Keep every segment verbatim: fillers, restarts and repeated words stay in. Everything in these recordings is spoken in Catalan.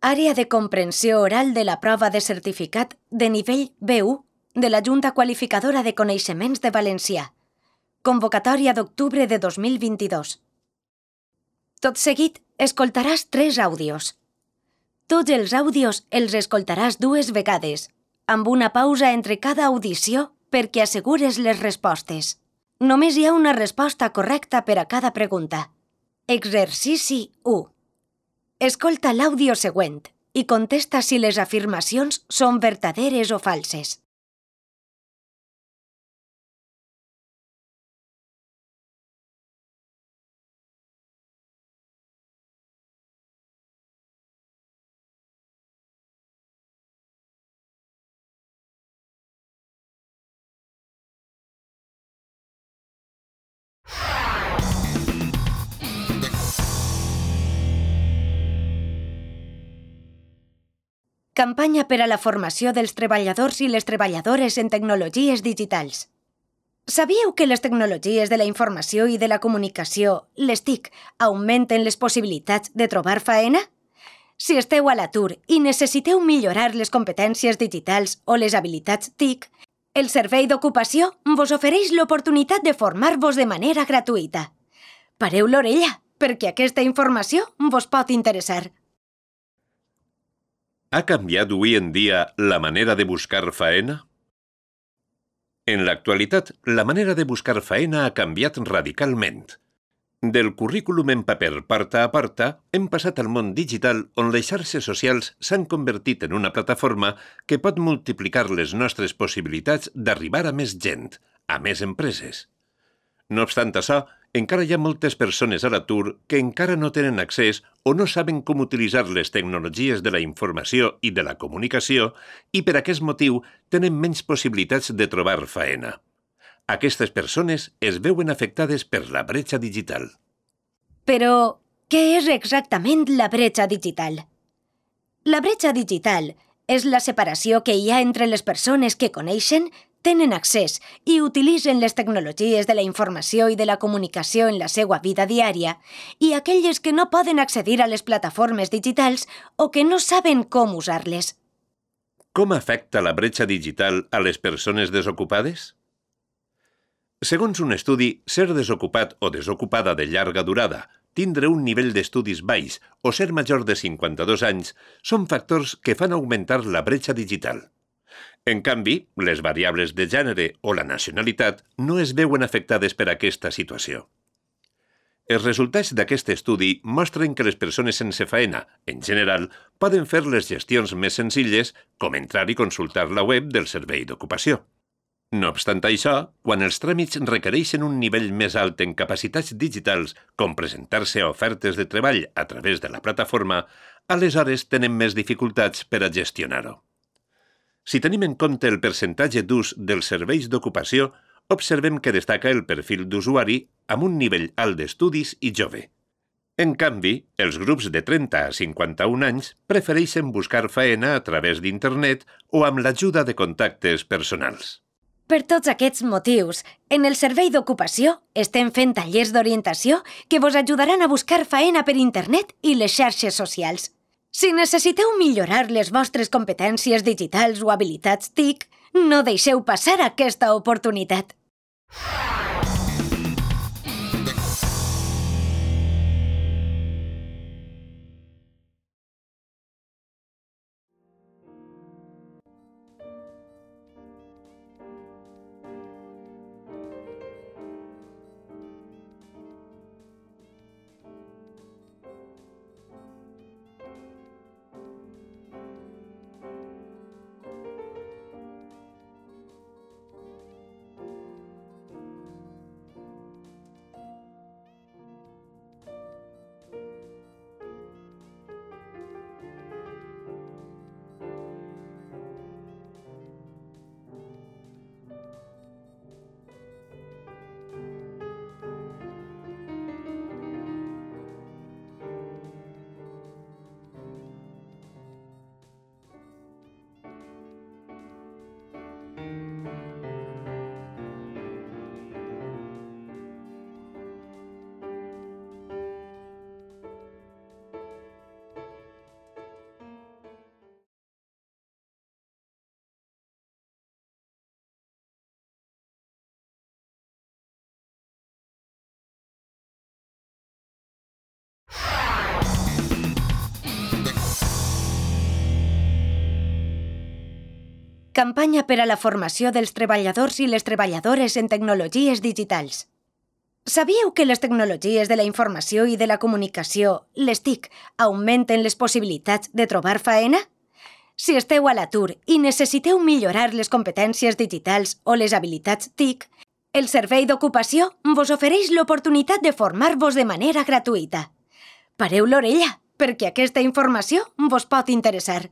Àrea de comprensió oral de la prova de certificat de nivell B u de la Junta Qualificadora de Coneixements de Valencià. Convocatòria d'octubre de dos mil vint-i-dos. Tot seguit, escoltaràs tres àudios. Tots els àudios els escoltaràs dues vegades, amb una pausa entre cada audició perquè assegures les respostes. Només hi ha una resposta correcta per a cada pregunta. Exercici u. Escolta l'àudio següent i contesta si les afirmacions són verdaderes o falses. Campanya per a la formació dels treballadors i les treballadores en tecnologies digitals. Sabíeu que les tecnologies de la informació i de la comunicació, les T I C, augmenten les possibilitats de trobar feina? Si esteu a l'atur i necessiteu millorar les competències digitals o les habilitats T I C, el Servei d'Ocupació vos ofereix l'oportunitat de formar-vos de manera gratuïta. Pareu l'orella, perquè aquesta informació vos pot interessar. ¿Ha cambiado hoy en día la manera de buscar faena? En la actualitat, la manera de buscar faena ha canviat radicalment. Del currículum en paper parta a parta, hem passat al món digital on les xarxes socials s'han convertit en una plataforma que pot multiplicar les nostres possibilitats d'arribar a més gent, a més empreses. No obstant això, encara hi ha moltes persones a l'atur que encara no tenen accés o no saben com utilitzar les tecnologies de la informació i de la comunicació i per aquest motiu tenen menys possibilitats de trobar faena. Aquestes persones es veuen afectades per la bretxa digital. Però, què és exactament la bretxa digital? La bretxa digital és la separació que hi ha entre les persones que coneixen, tenen accés i utilitzen les tecnologies de la informació i de la comunicació en la seva vida diària i aquelles que no poden accedir a les plataformes digitals o que no saben com usar-les. Com afecta la bretxa digital a les persones desocupades? Segons un estudi, ser desocupat o desocupada de llarga durada, tindre un nivell d'estudis baix o ser major de cinquanta-dos anys són factors que fan augmentar la bretxa digital. En canvi, les variables de gènere o la nacionalitat no es veuen afectades per aquesta situació. Els resultats d'aquest estudi mostren que les persones sense faena, en general, poden fer les gestions més senzilles, com entrar i consultar la web del Servei d'Ocupació. No obstant això, quan els tràmits requereixen un nivell més alt en capacitats digitals, com presentar-se a ofertes de treball a través de la plataforma, aleshores tenen més dificultats per a gestionar-ho. Si tenim en compte el percentatge d'ús dels serveis d'ocupació, observem que destaca el perfil d'usuari amb un nivell alt d'estudis i jove. En canvi, els grups de trenta a cinquanta-un anys prefereixen buscar faena a través d'internet o amb l'ajuda de contactes personals. Per tots aquests motius, en el Servei d'Ocupació estem fent tallers d'orientació que vos ajudaran a buscar faena per internet i les xarxes socials. Si necessiteu millorar les vostres competències digitals o habilitats T I C, no deixeu passar aquesta oportunitat. campanya per a la formació dels treballadors i les treballadores en tecnologies digitals. Sabíeu que les tecnologies de la informació i de la comunicació, les T I C, augmenten les possibilitats de trobar faena? Si esteu a l'atur i necessiteu millorar les competències digitals o les habilitats T I C, el Servei d'Ocupació vos ofereix l'oportunitat de formar-vos de manera gratuïta. Pareu l'orella, perquè aquesta informació vos pot interessar.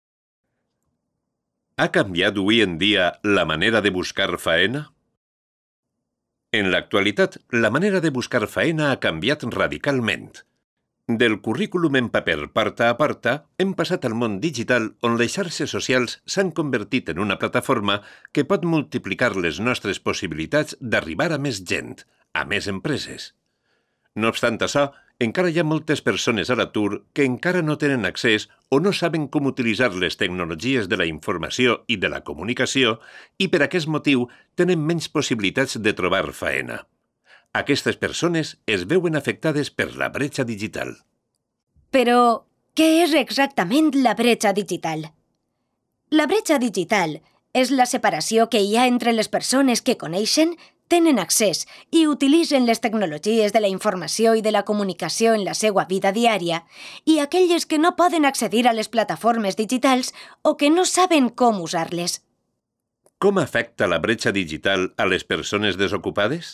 ¿Ha cambiado hoy en día la manera de buscar faena? En la actualitat, la manera de buscar faena ha canviat radicalment. Del currículum en paper parta a parta, hem passat al món digital on les xarxes socials s'han convertit en una plataforma que pot multiplicar les nostres possibilitats d'arribar a més gent, a més empreses. No obstant això, encara hi ha moltes persones a l'atur que encara no tenen accés o no saben com utilitzar les tecnologies de la informació i de la comunicació i per aquest motiu tenen menys possibilitats de trobar faena. Aquestes persones es veuen afectades per la bretxa digital. Però, què és exactament la bretxa digital? La bretxa digital és la separació que hi ha entre les persones que coneixen, tenen accés i utilitzen les tecnologies de la informació i de la comunicació en la seva vida diària i aquelles que no poden accedir a les plataformes digitals o que no saben com usar-les. Com afecta la bretxa digital a les persones desocupades?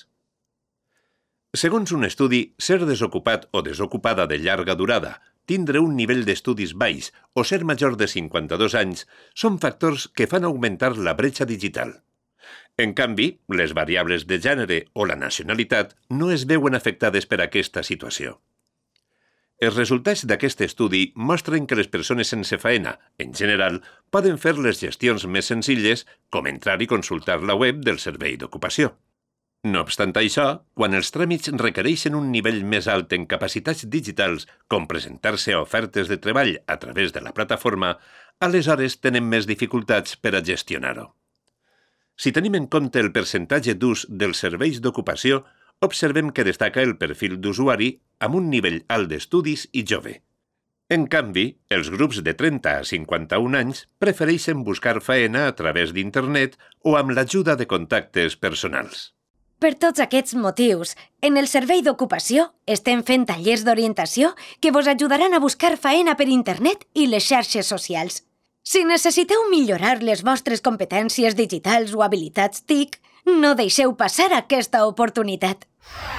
Segons un estudi, ser desocupat o desocupada de llarga durada, tindre un nivell d'estudis baix o ser major de cinquanta-dos anys són factors que fan augmentar la bretxa digital. En canvi, les variables de gènere o la nacionalitat no es veuen afectades per aquesta situació. Els resultats d'aquest estudi mostren que les persones sense faena, en general, poden fer les gestions més senzilles, com entrar i consultar la web del Servei d'Ocupació. No obstant això, quan els tràmits requereixen un nivell més alt en capacitats digitals, com presentar-se a ofertes de treball a través de la plataforma, aleshores tenen més dificultats per a gestionar-ho. Si tenim en compte el percentatge d'ús dels serveis d'ocupació, observem que destaca el perfil d'usuari amb un nivell alt d'estudis i jove. En canvi, els grups de trenta a cinquanta-un anys prefereixen buscar faena a través d'internet o amb l'ajuda de contactes personals. Per tots aquests motius, en el Servei d'Ocupació estem fent tallers d'orientació que vos ajudaran a buscar faena per internet i les xarxes socials. Si necessiteu millorar les vostres competències digitals o habilitats T I C, no deixeu passar aquesta oportunitat.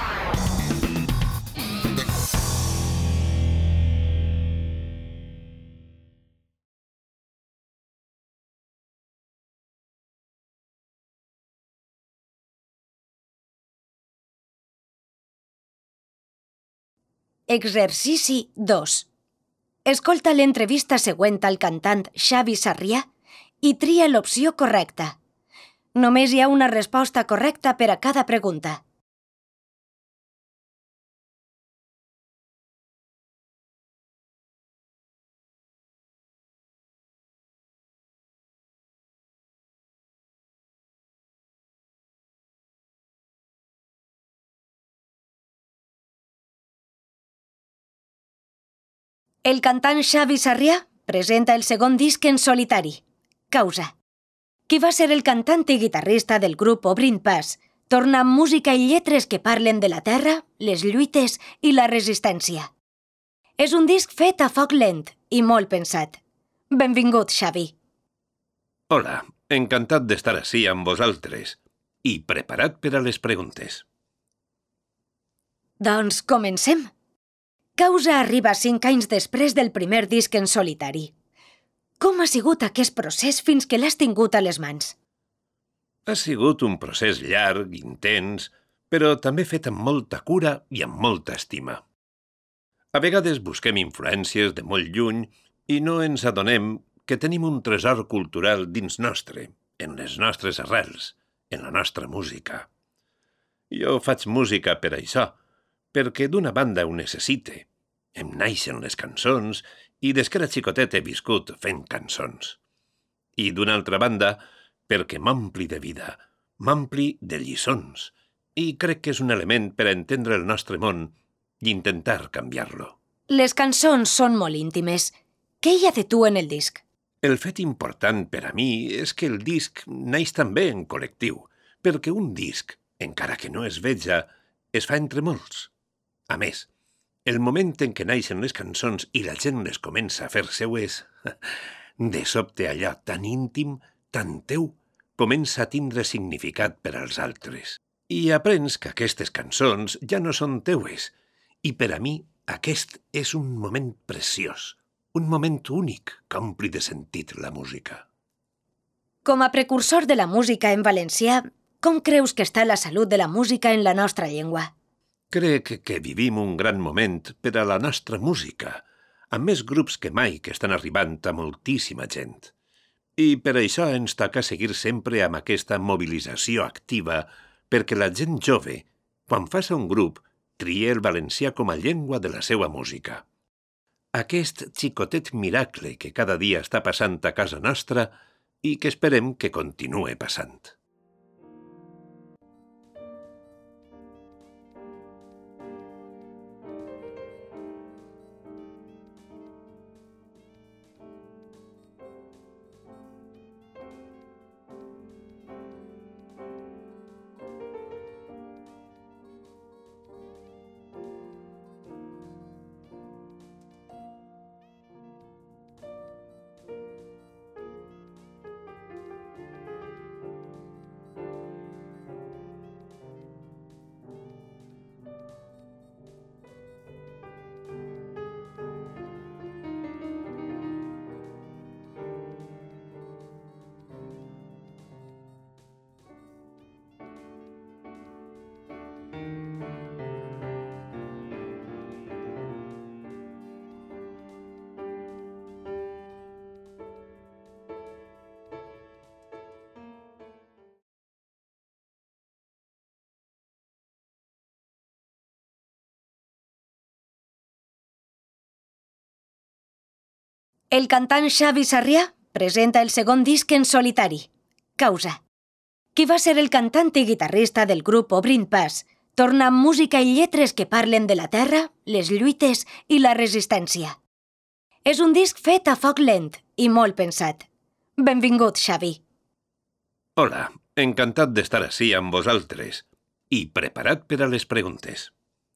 Exercici dos. Escolta l'entrevista següent al cantant Xavi Sarrià i tria l'opció correcta. Només hi ha una resposta correcta per a cada pregunta. El cantant Xavi Sarrià presenta el segon disc en solitari, Causa. Qui va ser el cantant i guitarrista del grup Obrint Pas, torna amb música i lletres que parlen de la terra, les lluites i la resistència. És un disc fet a foc lent i molt pensat. Benvingut, Xavi. Hola, encantat d'estar ací amb vosaltres i preparat per a les preguntes. Doncs comencem. Causa arriba cinc anys després del primer disc en solitari. Com ha sigut aquest procés fins que l'has tingut a les mans? Ha sigut un procés llarg, intens, però també fet amb molta cura i amb molta estima. A vegades busquem influències de molt lluny i no ens adonem que tenim un tresor cultural dins nostre, en les nostres arrels, en la nostra música. Jo faig música per això, perquè d'una banda ho necessite. Em naixen les cançons i des que era xicotet he viscut fent cançons. I d'una altra banda, perquè m'ompli de vida, m'ompli de lliçons, i crec que és un element per a entendre el nostre món i intentar canviar-lo. Les cançons són molt íntimes. Què hi ha de tu en el disc? El fet important per a mi és que el disc naix també en col·lectiu, perquè un disc, encara que no es veja, es fa entre molts. A més, el moment en què naixen les cançons i la gent les comença a fer seues, de sobte allò tan íntim, tan teu, comença a tindre significat per als altres. I aprens que aquestes cançons ja no són teues, i per a mi aquest és un moment preciós, un moment únic que ompli de sentit la música. Com a precursor de la música en valencià, com creus que està la salut de la música en la nostra llengua? Crec que vivim un gran moment per a la nostra música, amb més grups que mai que estan arribant a moltíssima gent. I per això ens toca seguir sempre amb aquesta mobilització activa perquè la gent jove, quan faça un grup, trie el valencià com a llengua de la seva música. Aquest xicotet miracle que cada dia està passant a casa nostra i que esperem que continue passant. El cantant Xavi Sarrià presenta el segon disc en solitari, Causa. Qui va ser el cantant i guitarrista del grup Obrint Pas, torna amb música i lletres que parlen de la terra, les lluites i la resistència. És un disc fet a foc lent i molt pensat. Benvingut, Xavi. Hola, encantat d'estar ací amb vosaltres i preparat per a les preguntes.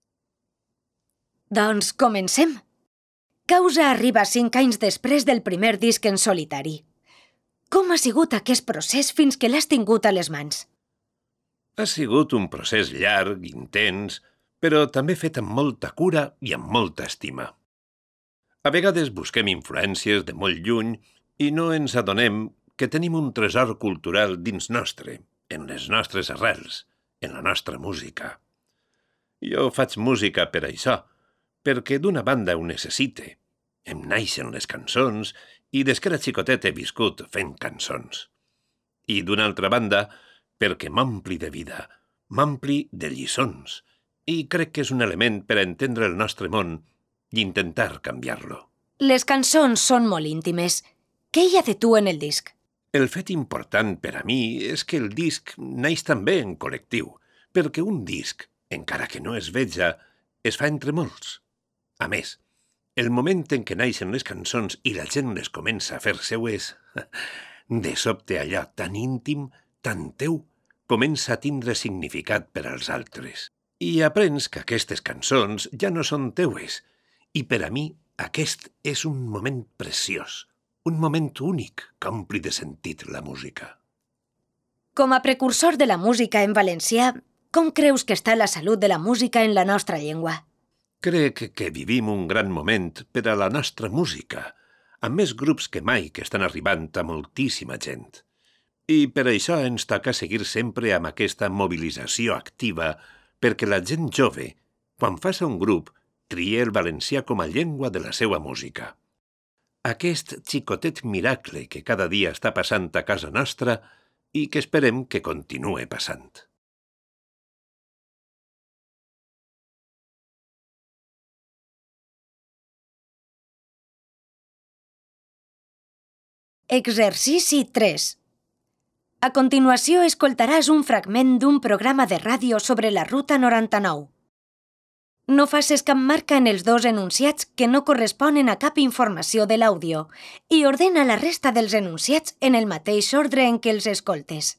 Doncs comencem. Causa arriba cinc anys després del primer disc en solitari. Com ha sigut aquest procés fins que l'has tingut a les mans? Ha sigut un procés llarg, intens, però també fet amb molta cura i amb molta estima. A vegades busquem influències de molt lluny i no ens adonem que tenim un tresor cultural dins nostre, en les nostres arrels, en la nostra música. Jo faig música per això, perquè d'una banda ho necessite. Em naixen les cançons i des que era xicotet he viscut fent cançons. I d'una altra banda, perquè m'ompli de vida, m'ompli de lliçons, i crec que és un element per a entendre el nostre món i intentar canviar-lo. Les cançons són molt íntimes. Què hi ha de tu en el disc? El fet important per a mi és que el disc naix també en col·lectiu, perquè un disc, encara que no es veja, es fa entre molts. A més, el moment en què naixen les cançons i la gent les comença a fer seues, de sobte allò tan íntim, tan teu, comença a tindre significat per als altres. I aprens que aquestes cançons ja no són teues, i per a mi aquest és un moment preciós, un moment únic que ompli de sentit la música. Com a precursor de la música en valencià, com creus que està la salut de la música en la nostra llengua? Crec que vivim un gran moment per a la nostra música, amb més grups que mai que estan arribant a moltíssima gent. I per això ens toca seguir sempre amb aquesta mobilització activa perquè la gent jove, quan faça un grup, trie el valencià com a llengua de la seva música. Aquest xicotet miracle que cada dia està passant a casa nostra i que esperem que continue passant. Exercici tres. A continuació escoltaràs un fragment d'un programa de ràdio sobre la Ruta noranta-nou. no facis cap marca en els dos enunciats que no corresponen a cap informació de l'àudio i ordena la resta dels enunciats en el mateix ordre en què els escoltes.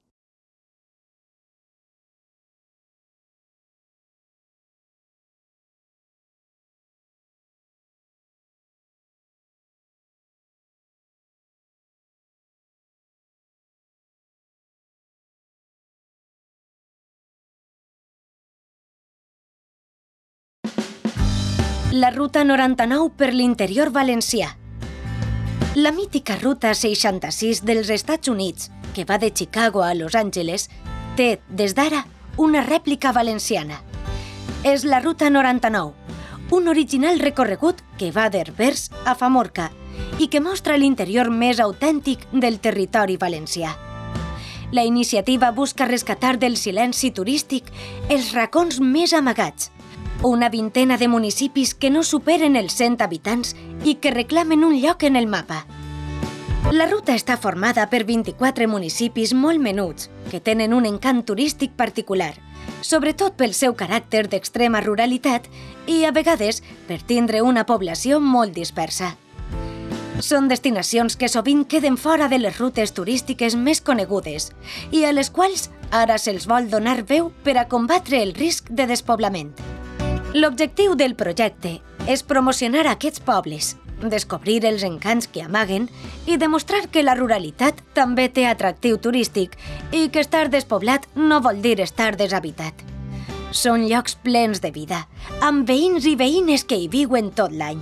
La ruta noranta-nou per l'interior valencià. La mítica ruta seixanta-sis dels Estats Units, que va de Chicago a Los Angeles, té, des d'ara, una rèplica valenciana. És la ruta noranta-nou, un original recorregut que va d'Herbers a Famorca i que mostra l'interior més autèntic del territori valencià. La iniciativa busca rescatar del silenci turístic els racons més amagats, una vintena de municipis que no superen els cent habitants i que reclamen un lloc en el mapa. La ruta està formada per vint-i-quatre municipis molt menuts, que tenen un encant turístic particular, sobretot pel seu caràcter d'extrema ruralitat i, a vegades, per tindre una població molt dispersa. Són destinacions que sovint queden fora de les rutes turístiques més conegudes i a les quals ara se'ls vol donar veu per a combatre el risc de despoblament. L'objectiu del projecte és promocionar aquests pobles, descobrir els encants que amaguen i demostrar que la ruralitat també té atractiu turístic i que estar despoblat no vol dir estar deshabitat. Són llocs plens de vida, amb veïns i veïnes que hi viuen tot l'any.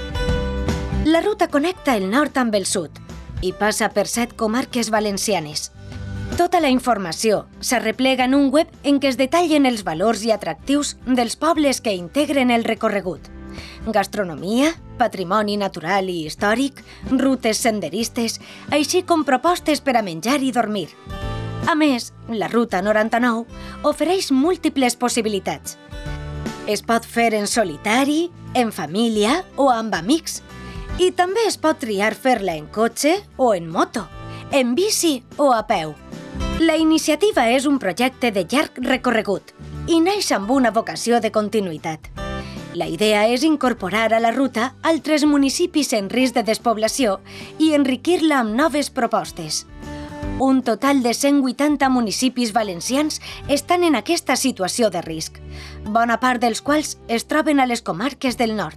La ruta connecta el nord amb el sud i passa per set comarques valencianes. Tota la informació s'arreplega en un web en què es detallen els valors i atractius dels pobles que integren el recorregut. Gastronomia, patrimoni natural i històric, rutes senderistes, així com propostes per a menjar i dormir. A més, la ruta noranta-nou ofereix múltiples possibilitats. Es pot fer en solitari, en família o amb amics. I també es pot triar fer-la en cotxe o en moto, en bici o a peu. La iniciativa és un projecte de llarg recorregut i naix amb una vocació de continuïtat. La idea és incorporar a la ruta altres municipis en risc de despoblació i enriquir-la amb noves propostes. Un total de cent vuitanta municipis valencians estan en aquesta situació de risc, bona part dels quals es troben a les comarques del nord.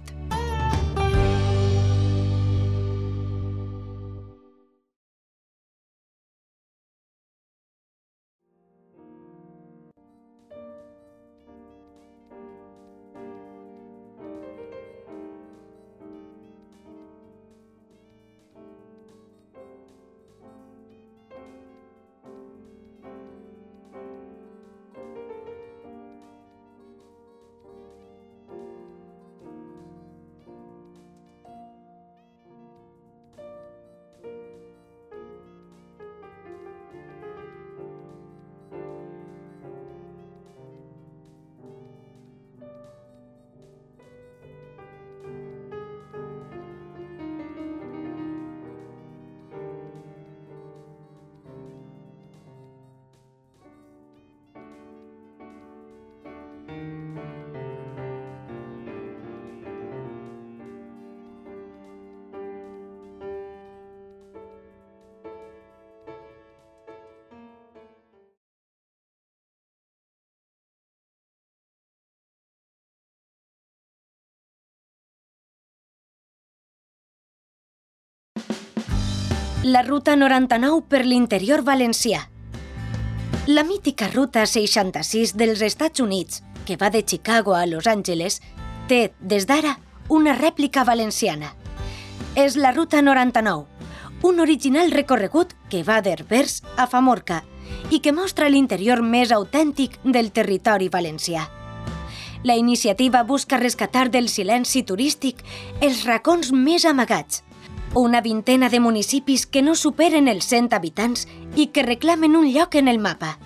La ruta noranta-nou per l'interior valencià. La mítica ruta seixanta-sis dels Estats Units, que va de Chicago a Los Angeles, té, des d'ara, una rèplica valenciana. És la ruta noranta-nou, un original recorregut que va d'Herbers a Famorca i que mostra l'interior més autèntic del territori valencià. La iniciativa busca rescatar del silenci turístic els racons més amagats, una vintena de municipis que no superen els cent habitants i que reclamen un lloc en el mapa.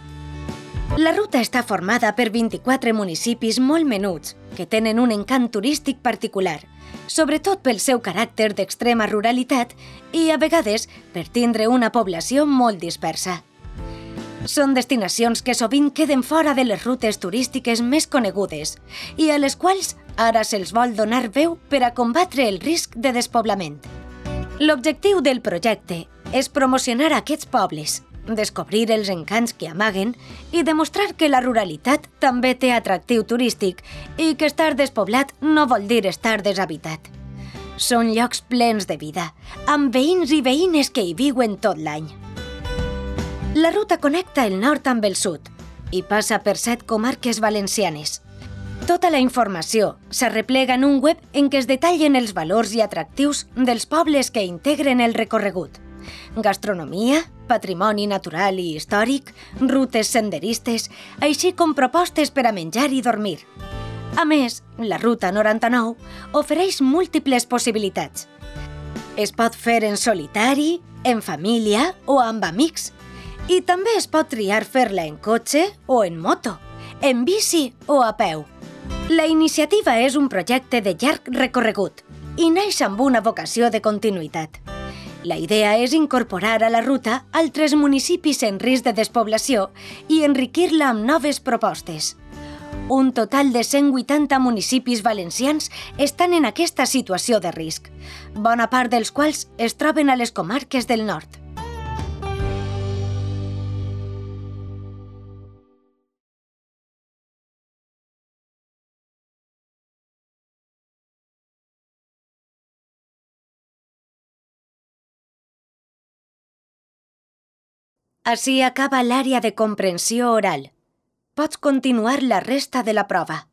La ruta està formada per vint-i-quatre municipis molt menuts, que tenen un encant turístic particular, sobretot pel seu caràcter d'extrema ruralitat i, a vegades, per tindre una població molt dispersa. Són destinacions que sovint queden fora de les rutes turístiques més conegudes i a les quals ara se'ls vol donar veu per a combatre el risc de despoblament. L'objectiu del projecte és promocionar aquests pobles, descobrir els encants que amaguen i demostrar que la ruralitat també té atractiu turístic i que estar despoblat no vol dir estar deshabitat. Són llocs plens de vida, amb veïns i veïnes que hi viuen tot l'any. La ruta connecta el nord amb el sud i passa per set comarques valencianes. Tota la informació s'arreplega en un web en què es detallen els valors i atractius dels pobles que integren el recorregut. Gastronomia, patrimoni natural i històric, rutes senderistes, així com propostes per a menjar i dormir. A més, la Ruta noranta-nou ofereix múltiples possibilitats. Es pot fer en solitari, en família o amb amics. I també es pot triar fer-la en cotxe o en moto, en bici o a peu. La iniciativa és un projecte de llarg recorregut i neix amb una vocació de continuïtat. La idea és incorporar a la ruta altres municipis en risc de despoblació i enriquir-la amb noves propostes. Un total de cent vuitanta municipis valencians estan en aquesta situació de risc, bona part dels quals es troben a les comarques del nord. Així acaba l'àrea de comprensió oral. Pots continuar la resta de la prova.